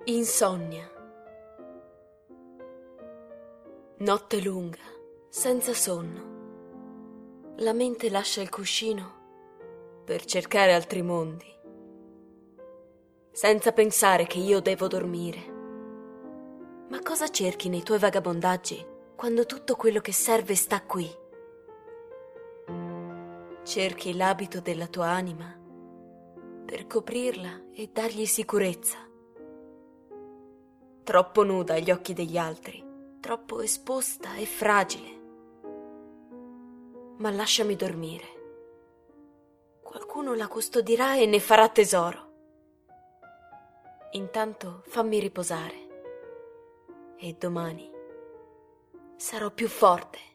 Insonnia. Notte lunga, senza sonno. La mente lascia il cuscino per cercare altri mondi, senza pensare che io devo dormire. Ma cosa cerchi nei tuoi vagabondaggi quando tutto quello che serve sta qui? Cerchi l'abito della tua anima per coprirla e dargli sicurezza. Troppo nuda agli occhi degli altri, troppo esposta e fragile. Ma lasciami dormire. Qualcuno la custodirà e ne farà tesoro. Intanto fammi riposare e domani sarò più forte.